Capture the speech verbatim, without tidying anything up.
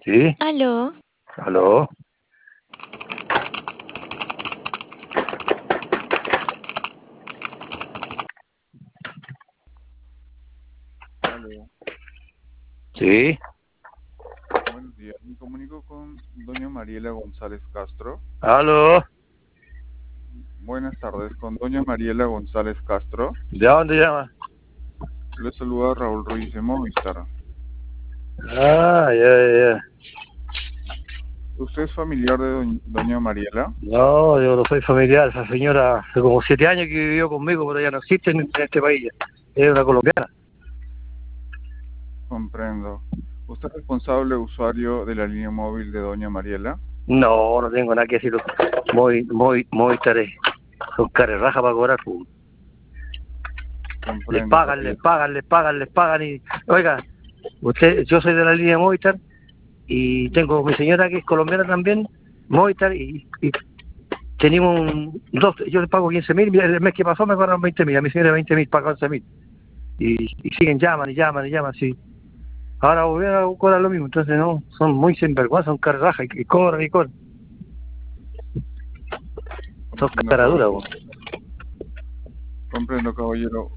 ¿Sí? Aló, ¿Aló? Aló, ¿Sí? buenos días. Me comunico con doña Mariela González Castro. ¿Aló? Buenas tardes, con doña Mariela González Castro. ¿De dónde llama? Le saluda Raúl Ruiz de Movistar. Ah, ya, ya, ya. ¿Usted es familiar de doñ- doña Mariela? No, yo no soy familiar. Esa señora hace como siete años que vivió conmigo, pero ya no existe en, en este país. Es una colombiana. Comprendo. ¿Usted es responsable usuario de la línea móvil de doña Mariela? No, no tengo nada que decir. Muy, muy, muy tarde. Son carerrajas para cobrar. Pues. Les Comprendo, pagan, les caballero. pagan, les pagan, les pagan y... Oiga, usted, yo soy de la línea Movistar y tengo mi señora que es colombiana también, Movistar, y, y tenemos un, dos, yo le pago quince mil, el mes que pasó me pagaron veinte mil, a mi señora veinte mil, paga once mil. Y, y siguen, llaman y llaman y llaman, sí. Ahora volvieron a cobrar lo mismo, entonces no, son muy sinvergüenza, son carrajas y, y cobran y cobran. Son Comprendo, caraduras, caballero. Comprendo, caballero.